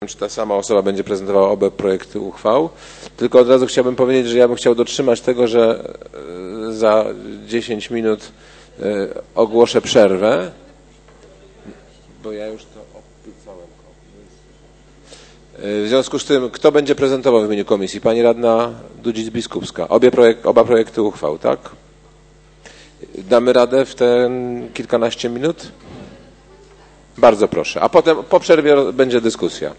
czy ta sama osoba będzie prezentowała oba projekty uchwał. Tylko od razu chciałbym powiedzieć, że ja bym chciał dotrzymać tego, że za 10 minut ogłoszę przerwę, bo ja już to opisałem. W związku z tym, kto będzie prezentował w imieniu komisji? Pani radna Dudzic-Biskupska. Oba projekty uchwał, tak? Damy radę w te kilkanaście minut? Bardzo proszę. A potem po przerwie będzie dyskusja.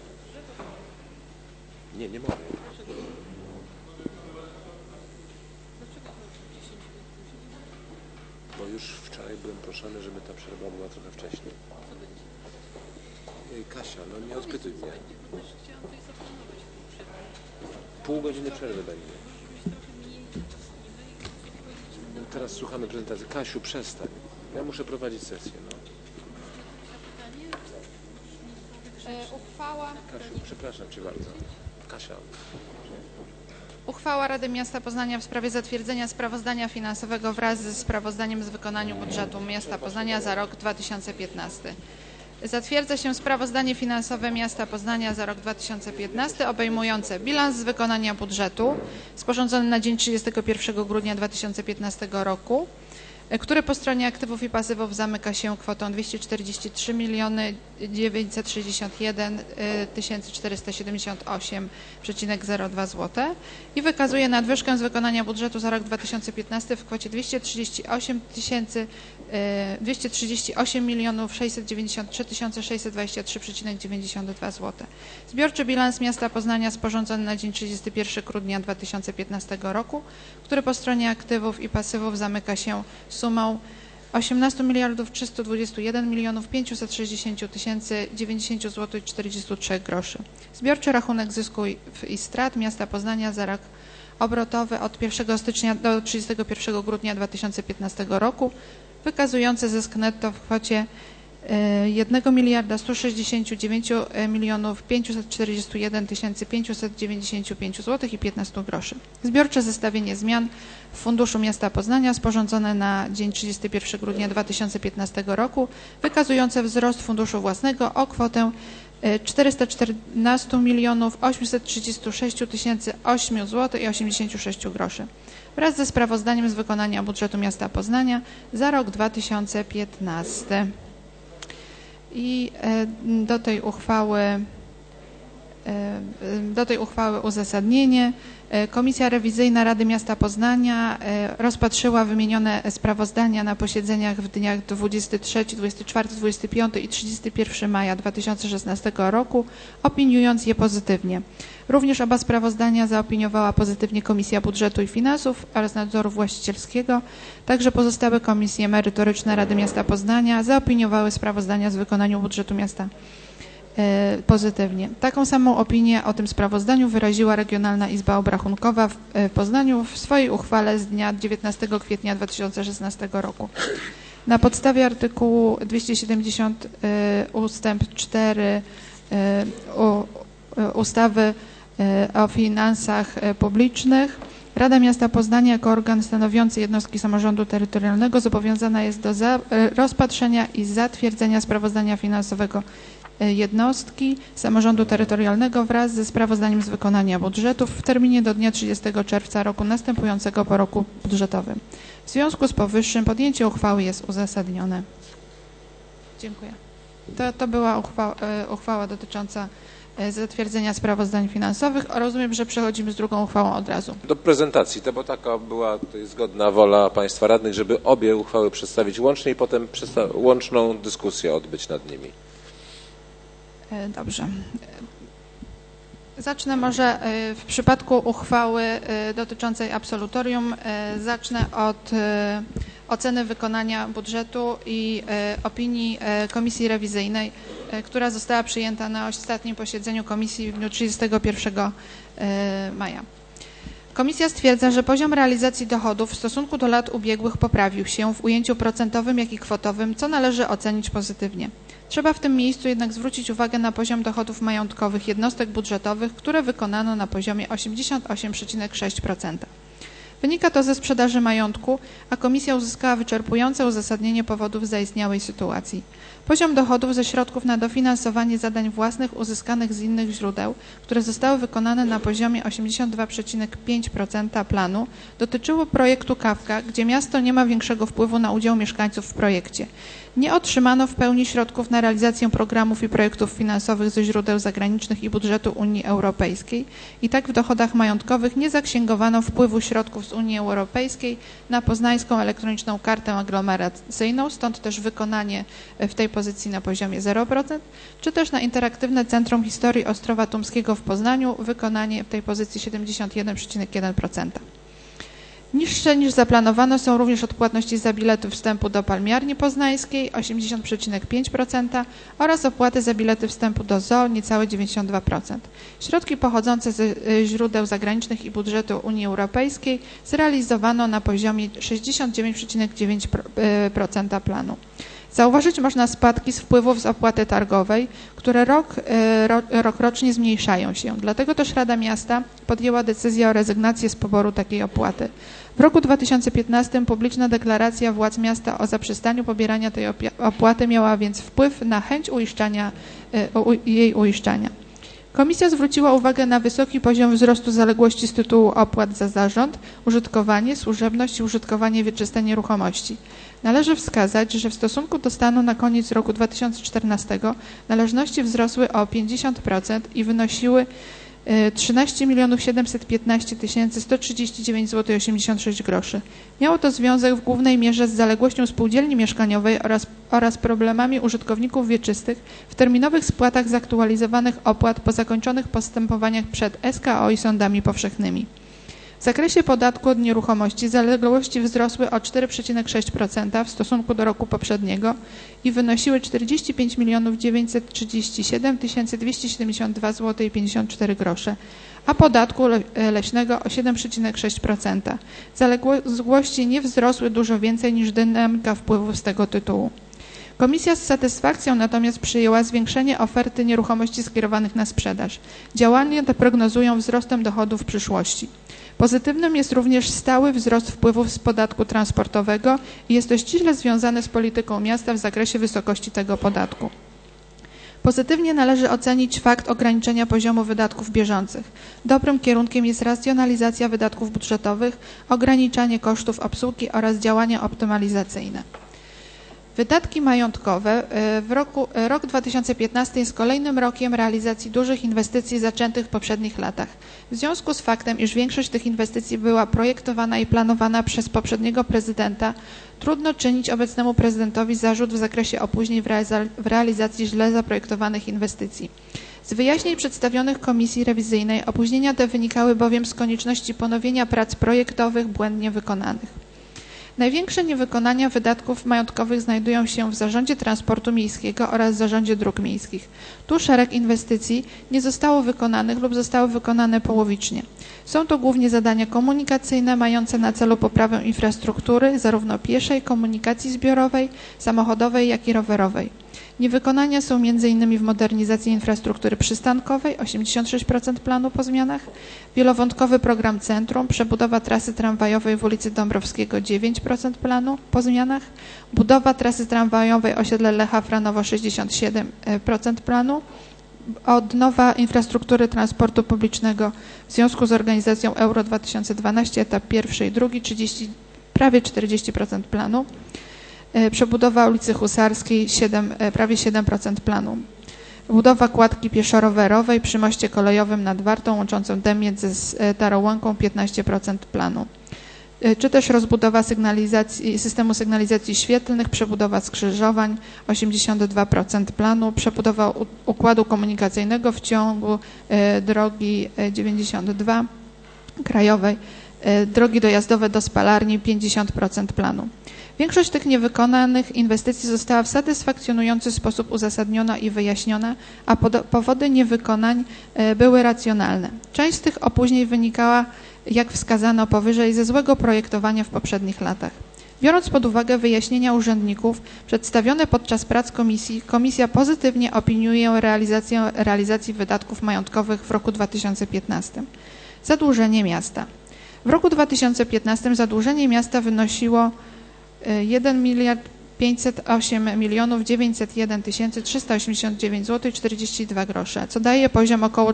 Nie mogę. Bo już wczoraj byłem proszony, żeby ta przerwa była trochę wcześniej. Kasia, no nie odpytuj mnie. Pół godziny przerwy będzie. No teraz słuchamy prezentacji. Kasiu, przestań. Ja muszę prowadzić sesję. No. Uchwała. Kasiu, przepraszam Cię bardzo. Kasia. Uchwała Rady Miasta Poznania w sprawie zatwierdzenia sprawozdania finansowego wraz ze sprawozdaniem z wykonania budżetu Miasta Poznania za rok 2015. Zatwierdza się sprawozdanie finansowe Miasta Poznania za rok 2015 obejmujące bilans z wykonania budżetu sporządzony na dzień 31 grudnia 2015 roku, który po stronie aktywów i pasywów zamyka się kwotą 243 961 478,02 zł i wykazuje nadwyżkę z wykonania budżetu za rok 2015 w kwocie 238 693 623,92 zł. Zbiorczy bilans Miasta Poznania sporządzony na dzień 31 grudnia 2015 roku, który po stronie aktywów i pasywów zamyka się sumą 18 321 560 090 zł i 43 groszy. Zbiorczy rachunek zysku i strat Miasta Poznania za rok obrotowy od 1 stycznia do 31 grudnia 2015 roku wykazujący zysk netto w kwocie 1 169 541 595 zł i 15 groszy. Zbiorcze zestawienie zmian w Funduszu Miasta Poznania sporządzone na dzień 31 grudnia 2015 roku wykazujące wzrost funduszu własnego o kwotę 414 836 008 zł i 86 groszy wraz ze sprawozdaniem z wykonania budżetu Miasta Poznania za rok 2015. I do tej uchwały uzasadnienie. Komisja Rewizyjna Rady Miasta Poznania rozpatrzyła wymienione sprawozdania na posiedzeniach w dniach 23, 24, 25 i 31 maja 2016 roku, opiniując je pozytywnie. Również oba sprawozdania zaopiniowała pozytywnie Komisja Budżetu i Finansów oraz Nadzoru Właścicielskiego. Także pozostałe komisje merytoryczne Rady Miasta Poznania zaopiniowały sprawozdania z wykonania budżetu miasta pozytywnie. Taką samą opinię o tym sprawozdaniu wyraziła Regionalna Izba Obrachunkowa w Poznaniu w swojej uchwale z dnia 19 kwietnia 2016 roku. Na podstawie artykułu 270 ustęp 4 ustawy o finansach publicznych Rada Miasta Poznania jako organ stanowiący jednostki samorządu terytorialnego zobowiązana jest do rozpatrzenia i zatwierdzenia sprawozdania finansowego jednostki samorządu terytorialnego wraz ze sprawozdaniem z wykonania budżetów w terminie do dnia 30 czerwca roku następującego po roku budżetowym. W związku z powyższym podjęcie uchwały jest uzasadnione. Dziękuję. To była uchwała dotycząca zatwierdzenia sprawozdań finansowych. Rozumiem, że przechodzimy z drugą uchwałą od razu. Do prezentacji, bo taka była tutaj zgodna wola Państwa radnych, żeby obie uchwały przedstawić łącznie i potem łączną dyskusję odbyć nad nimi. Dobrze. Zacznę może w przypadku uchwały dotyczącej absolutorium, zacznę od oceny wykonania budżetu i opinii Komisji Rewizyjnej, która została przyjęta na ostatnim posiedzeniu Komisji w dniu 31 maja. Komisja stwierdza, że poziom realizacji dochodów w stosunku do lat ubiegłych poprawił się w ujęciu procentowym, jak i kwotowym, co należy ocenić pozytywnie. Trzeba w tym miejscu jednak zwrócić uwagę na poziom dochodów majątkowych jednostek budżetowych, które wykonano na poziomie 88,6%. Wynika to ze sprzedaży majątku, a Komisja uzyskała wyczerpujące uzasadnienie powodów zaistniałej sytuacji. Poziom dochodów ze środków na dofinansowanie zadań własnych uzyskanych z innych źródeł, które zostały wykonane na poziomie 82,5% planu, dotyczyło projektu Kawka, gdzie miasto nie ma większego wpływu na udział mieszkańców w projekcie. Nie otrzymano w pełni środków na realizację programów i projektów finansowych ze źródeł zagranicznych i budżetu Unii Europejskiej i tak w dochodach majątkowych nie zaksięgowano wpływu środków z Unii Europejskiej na poznańską elektroniczną kartę aglomeracyjną, stąd też wykonanie w tej pozycji na poziomie 0%, czy też na interaktywne Centrum Historii Ostrowa Tumskiego w Poznaniu, wykonanie w tej pozycji 71,1%. Niższe niż zaplanowano są również odpłatności za bilety wstępu do Palmiarni Poznańskiej 80,5% oraz opłaty za bilety wstępu do zoo niecałe 92%. Środki pochodzące ze źródeł zagranicznych i budżetu Unii Europejskiej zrealizowano na poziomie 69,9% planu. Zauważyć można spadki z wpływów z opłaty targowej, które rokrocznie zmniejszają się. Dlatego też Rada Miasta podjęła decyzję o rezygnacji z poboru takiej opłaty. W roku 2015 publiczna deklaracja władz miasta o zaprzestaniu pobierania tej opłaty miała więc wpływ na chęć jej uiszczania. Komisja zwróciła uwagę na wysoki poziom wzrostu zaległości z tytułu opłat za zarząd, użytkowanie, służebność i użytkowanie wieczyste nieruchomości. Należy wskazać, że w stosunku do stanu na koniec roku 2014 należności wzrosły o 50% i wynosiły 13 715 139 zł 86 groszy. Miało to związek w głównej mierze z zaległością spółdzielni mieszkaniowej oraz problemami użytkowników wieczystych w terminowych spłatach zaktualizowanych opłat po zakończonych postępowaniach przed SKO i sądami powszechnymi. W zakresie podatku od nieruchomości zaległości wzrosły o 4,6% w stosunku do roku poprzedniego i wynosiły 45 937 272 zł i 54 grosze, a podatku leśnego o 7,6%. Zaległości nie wzrosły dużo więcej niż dynamika wpływów z tego tytułu. Komisja z satysfakcją natomiast przyjęła zwiększenie oferty nieruchomości skierowanych na sprzedaż. Działania te prognozują wzrostem dochodów w przyszłości. Pozytywnym jest również stały wzrost wpływów z podatku transportowego i jest to ściśle związane z polityką miasta w zakresie wysokości tego podatku. Pozytywnie należy ocenić fakt ograniczenia poziomu wydatków bieżących. Dobrym kierunkiem jest racjonalizacja wydatków budżetowych, ograniczanie kosztów obsługi oraz działania optymalizacyjne. Wydatki majątkowe. Rok 2015 jest kolejnym rokiem realizacji dużych inwestycji zaczętych w poprzednich latach. W związku z faktem, iż większość tych inwestycji była projektowana i planowana przez poprzedniego prezydenta, trudno czynić obecnemu prezydentowi zarzut w zakresie opóźnień w realizacji źle zaprojektowanych inwestycji. Z wyjaśnień przedstawionych Komisji Rewizyjnej opóźnienia te wynikały bowiem z konieczności ponowienia prac projektowych błędnie wykonanych. Największe niewykonania wydatków majątkowych znajdują się w Zarządzie Transportu Miejskiego oraz Zarządzie Dróg Miejskich. Tu szereg inwestycji nie zostało wykonanych lub zostały wykonane połowicznie. Są to głównie zadania komunikacyjne mające na celu poprawę infrastruktury zarówno pieszej, komunikacji zbiorowej, samochodowej, jak i rowerowej. Niewykonania są m.in. w modernizacji infrastruktury przystankowej 86% planu po zmianach, wielowątkowy program centrum, przebudowa trasy tramwajowej w ulicy Dąbrowskiego 9% planu po zmianach, budowa trasy tramwajowej osiedle Lecha Franowo 67% planu, odnowa infrastruktury transportu publicznego w związku z organizacją Euro 2012 etap pierwszy i drugi prawie 40% planu. Przebudowa ulicy Husarskiej prawie 7% planu. Budowa kładki pieszo-rowerowej przy moście kolejowym nad Wartą łączącym Dębiec z Tarołąką 15% planu. Czy też rozbudowa systemu sygnalizacji świetlnych, przebudowa skrzyżowań 82% planu, przebudowa układu komunikacyjnego w ciągu drogi 92 krajowej, drogi dojazdowe do spalarni 50% planu. Większość tych niewykonanych inwestycji została w satysfakcjonujący sposób uzasadniona i wyjaśniona, a powody niewykonań były racjonalne. Część z tych opóźnień wynikała, jak wskazano powyżej, ze złego projektowania w poprzednich latach. Biorąc pod uwagę wyjaśnienia urzędników przedstawione podczas prac komisji, komisja pozytywnie opiniuje realizacji wydatków majątkowych w roku 2015. Zadłużenie miasta. W roku 2015 zadłużenie miasta wynosiło 508 901 389 zł 42 grosze, co daje poziom około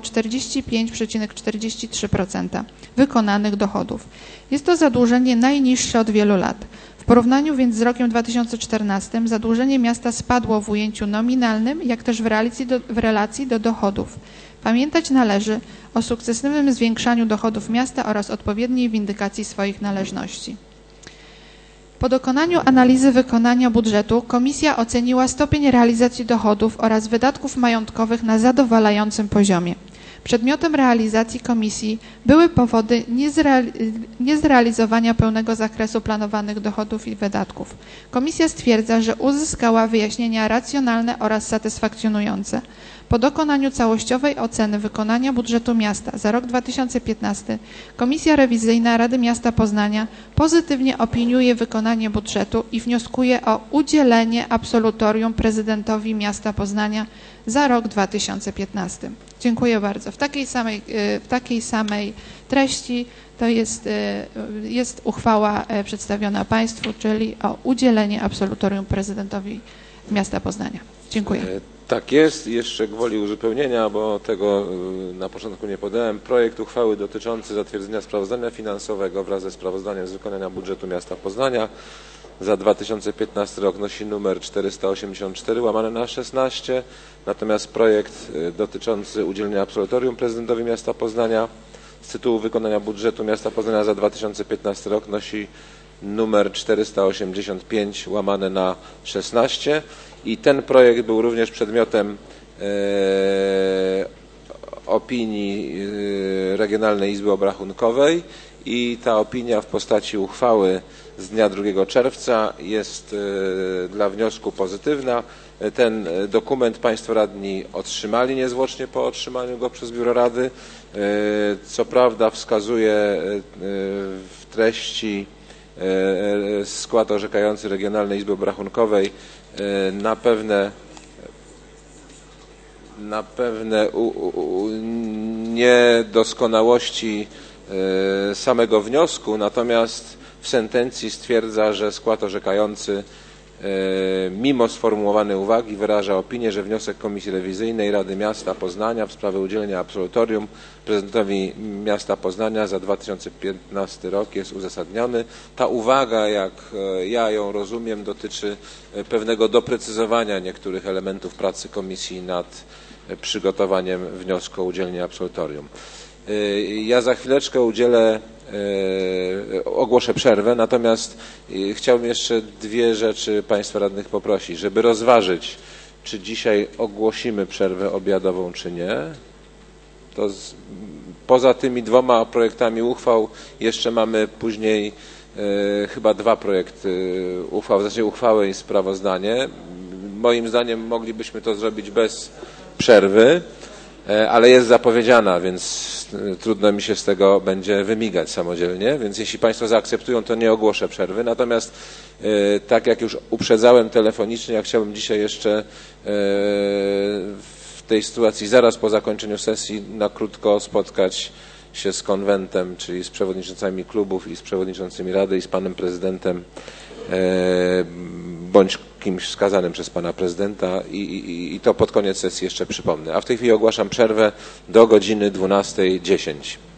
45,43% wykonanych dochodów. Jest to zadłużenie najniższe od wielu lat. W porównaniu więc z rokiem 2014 zadłużenie miasta spadło w ujęciu nominalnym, jak też w relacji do dochodów. Pamiętać należy o sukcesywnym zwiększaniu dochodów miasta oraz odpowiedniej windykacji swoich należności. Po dokonaniu analizy wykonania budżetu komisja oceniła stopień realizacji dochodów oraz wydatków majątkowych na zadowalającym poziomie. Przedmiotem realizacji komisji były powody niezrealizowania pełnego zakresu planowanych dochodów i wydatków. Komisja stwierdza, że uzyskała wyjaśnienia racjonalne oraz satysfakcjonujące. Po dokonaniu całościowej oceny wykonania budżetu miasta za rok 2015 Komisja Rewizyjna Rady Miasta Poznania pozytywnie opiniuje wykonanie budżetu i wnioskuje o udzielenie absolutorium prezydentowi miasta Poznania za rok 2015. Dziękuję bardzo. W takiej samej treści to jest uchwała przedstawiona Państwu, czyli o udzielenie absolutorium prezydentowi miasta Poznania. Dziękuję. Tak jest. Jeszcze gwoli uzupełnienia, bo tego na początku nie podałem. Projekt uchwały dotyczący zatwierdzenia sprawozdania finansowego wraz ze sprawozdaniem z wykonania budżetu miasta Poznania za 2015 rok nosi numer 484/16, natomiast projekt dotyczący udzielenia absolutorium prezydentowi miasta Poznania z tytułu wykonania budżetu miasta Poznania za 2015 rok nosi numer 485/16 i ten projekt był również przedmiotem opinii Regionalnej Izby Obrachunkowej i ta opinia w postaci uchwały z dnia 2 czerwca jest dla wniosku pozytywna. Ten dokument Państwo radni otrzymali niezwłocznie po otrzymaniu go przez Biuro Rady. Co prawda wskazuje w treści skład orzekający Regionalnej Izby Obrachunkowej na pewne niedoskonałości samego wniosku, natomiast w sentencji stwierdza, że skład orzekający mimo sformułowanej uwagi wyraża opinię, że wniosek Komisji Rewizyjnej Rady Miasta Poznania w sprawie udzielenia absolutorium prezydentowi miasta Poznania za 2015 rok jest uzasadniony. Ta uwaga, jak ja ją rozumiem, dotyczy pewnego doprecyzowania niektórych elementów pracy komisji nad przygotowaniem wniosku o udzielenie absolutorium. Ja za chwileczkę ogłoszę przerwę, natomiast chciałbym jeszcze dwie rzeczy Państwa radnych poprosić, żeby rozważyć, czy dzisiaj ogłosimy przerwę obiadową, czy nie. To poza tymi dwoma projektami uchwał jeszcze mamy później chyba dwa projekty uchwał, w zasadzie uchwałę i sprawozdanie. Moim zdaniem moglibyśmy to zrobić bez przerwy, ale jest zapowiedziana, więc trudno mi się z tego będzie wymigać samodzielnie, więc jeśli Państwo zaakceptują, to nie ogłoszę przerwy. Natomiast tak jak już uprzedzałem telefonicznie, ja chciałbym dzisiaj jeszcze w tej sytuacji zaraz po zakończeniu sesji na krótko spotkać się z konwentem, czyli z przewodniczącami klubów i z przewodniczącymi Rady i z panem prezydentem bądź kimś wskazanym przez pana prezydenta i to pod koniec sesji jeszcze przypomnę. A w tej chwili ogłaszam przerwę do godziny 12:10.